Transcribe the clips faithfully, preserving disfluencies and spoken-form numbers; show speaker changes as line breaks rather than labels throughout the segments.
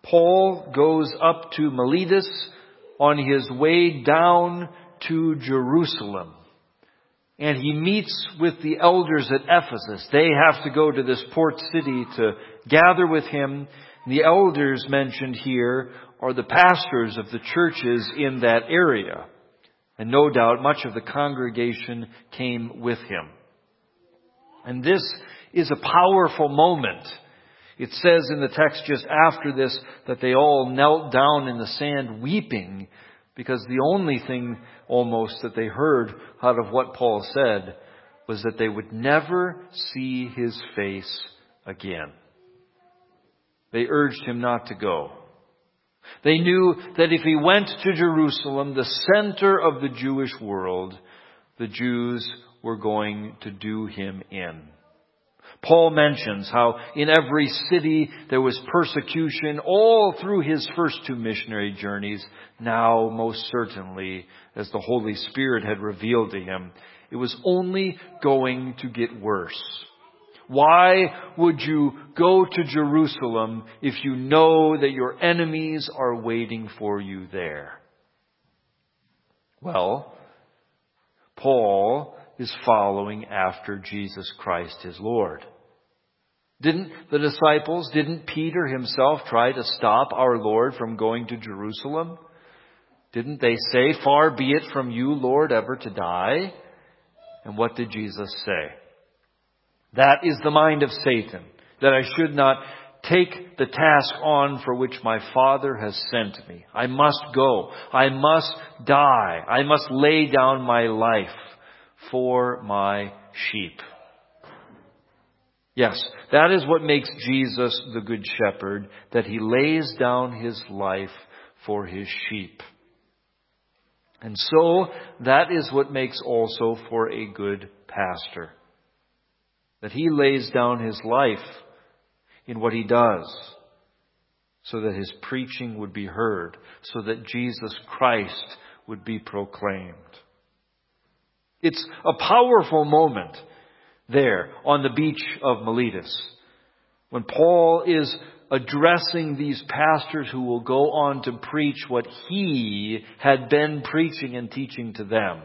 Paul goes up to Miletus on his way down to Jerusalem. And he meets with the elders at Ephesus. They have to go to this port city to gather with him. The elders mentioned here are the pastors of the churches in that area. And no doubt much of the congregation came with him. And this is a powerful moment. It says in the text just after this that they all knelt down in the sand weeping, because the only thing almost that they heard out of what Paul said was that they would never see his face again. They urged him not to go. They knew that if he went to Jerusalem, the center of the Jewish world, the Jews were going to do him in. Paul mentions how in every city there was persecution all through his first two missionary journeys. Now, most certainly, as the Holy Spirit had revealed to him, it was only going to get worse. Why would you go to Jerusalem if you know that your enemies are waiting for you there? Well, Paul is following after Jesus Christ, his Lord. Didn't the disciples, didn't Peter himself try to stop our Lord from going to Jerusalem? Didn't they say, "Far be it from you, Lord, ever to die"? And what did Jesus say? That is the mind of Satan, that I should not take the task on for which my Father has sent me. I must go. I must die. I must lay down my life for my sheep. Yes, that is what makes Jesus the Good Shepherd, that he lays down his life for his sheep. And so, that is what makes also for a good pastor, that he lays down his life in what he does, so that his preaching would be heard, so that Jesus Christ would be proclaimed. It's a powerful moment there on the beach of Miletus, when Paul is addressing these pastors who will go on to preach what he had been preaching and teaching to them.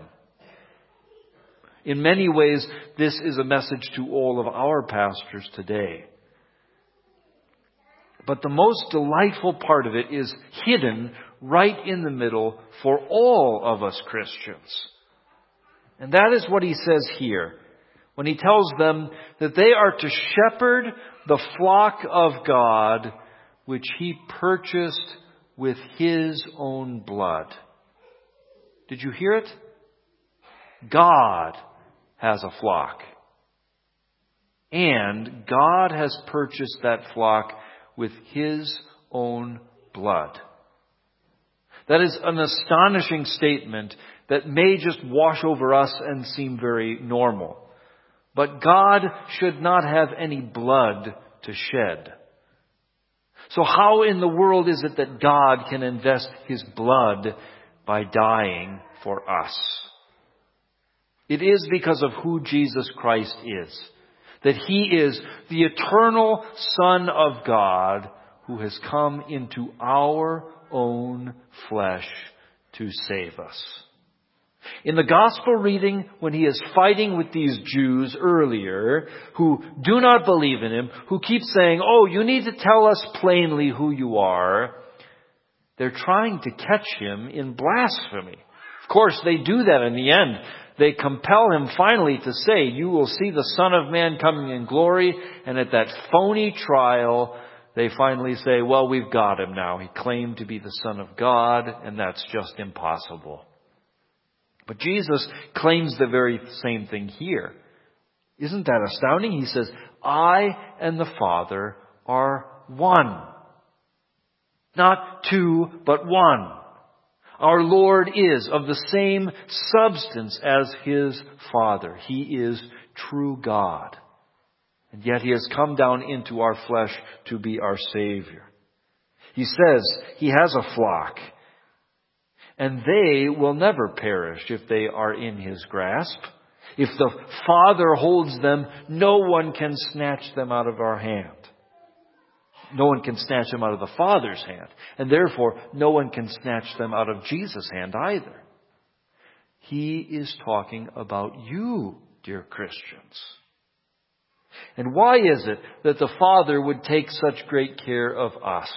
In many ways, this is a message to all of our pastors today. But the most delightful part of it is hidden right in the middle for all of us Christians. And that is what he says here, when he tells them that they are to shepherd the flock of God, which he purchased with his own blood. Did you hear it? God has a flock. And God has purchased that flock with his own blood. That is an astonishing statement that may just wash over us and seem very normal. But God should not have any blood to shed. So how in the world is it that God can invest his blood by dying for us? It is because of who Jesus Christ is. That he is the eternal Son of God who has come into our own flesh to save us. In the gospel reading, when he is fighting with these Jews earlier who do not believe in him, who keep saying, "Oh, you need to tell us plainly who you are," they're trying to catch him in blasphemy. Of course, they do that in the end. They compel him finally to say, "You will see the Son of Man coming in glory." And at that phony trial, they finally say, "Well, we've got him now. He claimed to be the Son of God, and that's just impossible." But Jesus claims the very same thing here. Isn't that astounding? He says, "I and the Father are one." Not two, but one. Our Lord is of the same substance as his Father. He is true God. And yet he has come down into our flesh to be our Savior. He says he has a flock, and they will never perish if they are in his grasp. If the Father holds them, no one can snatch them out of our hand. No one can snatch them out of the Father's hand. And therefore, no one can snatch them out of Jesus' hand either. He is talking about you, dear Christians. And why is it that the Father would take such great care of us?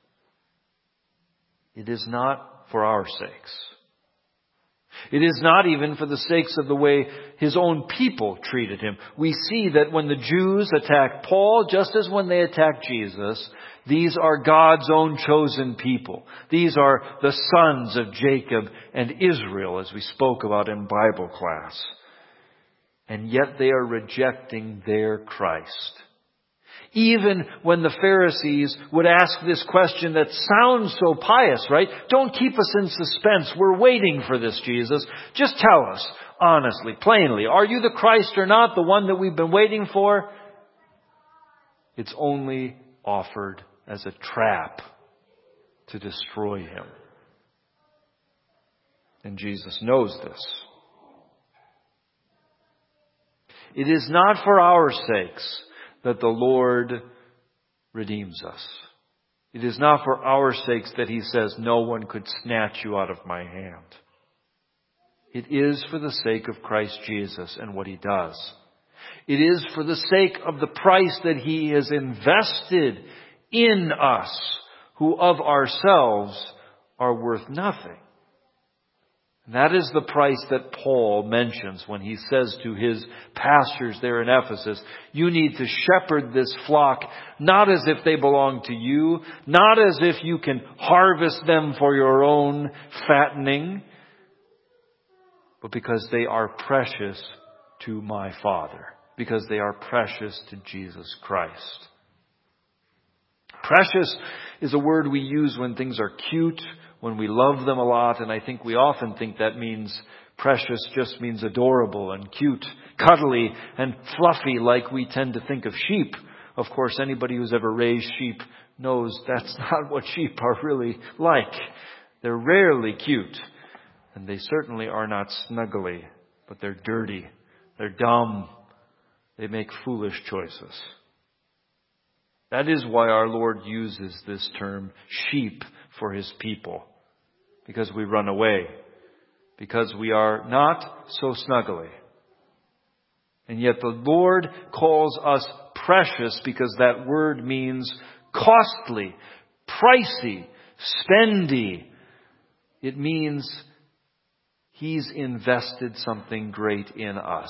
It is not for our sakes. It is not even for the sakes of the way His own people treated Him. We see that when the Jews attacked Paul, just as when they attacked Jesus, these are God's own chosen people. These are the sons of Jacob and Israel, as we spoke about in Bible class. And yet they are rejecting their Christ. Even when the Pharisees would ask this question that sounds so pious, right? Don't keep us in suspense. We're waiting for this, Jesus. Just tell us, honestly, plainly, are you the Christ or not, the one that we've been waiting for? It's only offered as a trap to destroy Him. And Jesus knows this. It is not for our sakes that the Lord redeems us. It is not for our sakes that He says, no one could snatch you out of my hand. It is for the sake of Christ Jesus and what He does. It is for the sake of the price that He has invested in us, who of ourselves are worth nothing. And that is the price that Paul mentions when he says to his pastors there in Ephesus, you need to shepherd this flock not as if they belong to you, not as if you can harvest them for your own fattening, but because they are precious to my Father, because they are precious to Jesus Christ. Precious is a word we use when things are cute, when we love them a lot, and I think we often think that means precious just means adorable and cute, cuddly and fluffy like we tend to think of sheep. Of course, anybody who's ever raised sheep knows that's not what sheep are really like. They're rarely cute, and they certainly are not snuggly, but they're dirty, they're dumb, they make foolish choices. That is why our Lord uses this term sheep for His people. Because we run away. Because we are not so snuggly. And yet the Lord calls us precious because that word means costly, pricey, spendy. It means He's invested something great in us.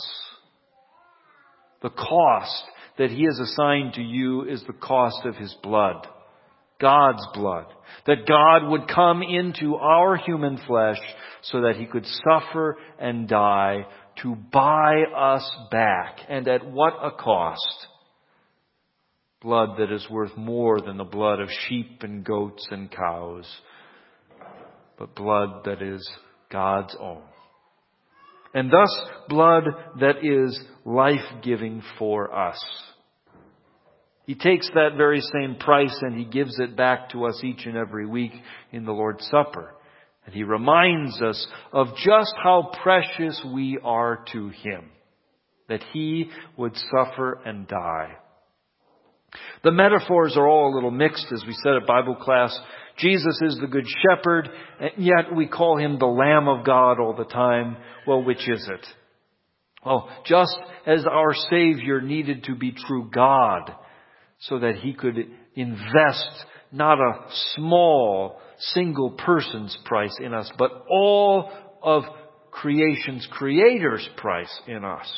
The cost that He has assigned to you is the cost of His blood. God's blood. That God would come into our human flesh so that He could suffer and die to buy us back. And at what a cost? Blood that is worth more than the blood of sheep and goats and cows. But blood that is God's own. And thus blood that is life-giving for us. He takes that very same price and He gives it back to us each and every week in the Lord's Supper. And He reminds us of just how precious we are to Him. That He would suffer and die. The metaphors are all a little mixed, as we said at Bible class. Jesus is the Good Shepherd, and yet we call Him the Lamb of God all the time. Well, which is it? Well, just as our Savior needed to be true God, so that He could invest not a small single person's price in us, but all of creation's Creator's price in us.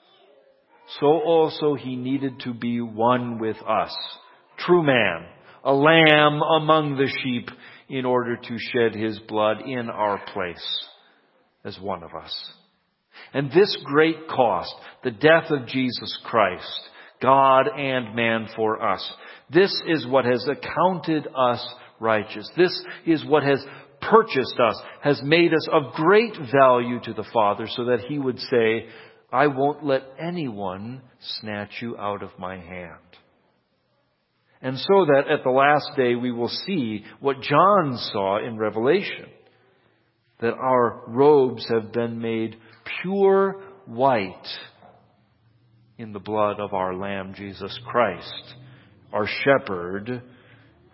So also He needed to be one with us, true man, a lamb among the sheep, in order to shed His blood in our place as one of us. And this great cost, the death of Jesus Christ, God and man for us, this is what has accounted us righteous. This is what has purchased us, has made us of great value to the Father, so that He would say, I won't let anyone snatch you out of my hand. And so that at the last day we will see what John saw in Revelation, that our robes have been made pure white in the blood of our Lamb, Jesus Christ, our shepherd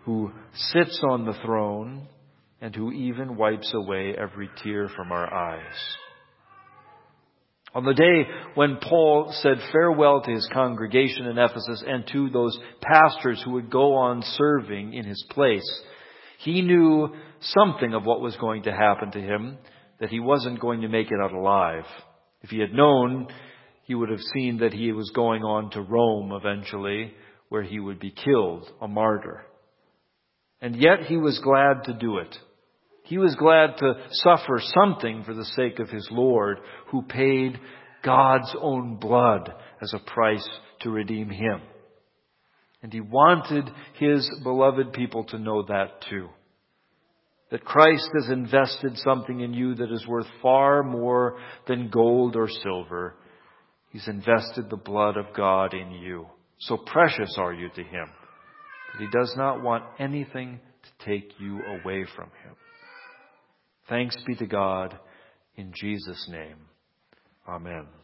who sits on the throne, and who even wipes away every tear from our eyes. On the day when Paul said farewell to his congregation in Ephesus and to those pastors who would go on serving in his place, he knew something of what was going to happen to him, that he wasn't going to make it out alive. If he had known, he would have seen that he was going on to Rome eventually, where he would be killed, a martyr. And yet he was glad to do it. He was glad to suffer something for the sake of his Lord, who paid God's own blood as a price to redeem him. And he wanted his beloved people to know that too. That Christ has invested something in you that is worth far more than gold or silver. He's invested the blood of God in you. So precious are you to him, that he does not want anything to take you away from him. Thanks be to God in Jesus' name. Amen.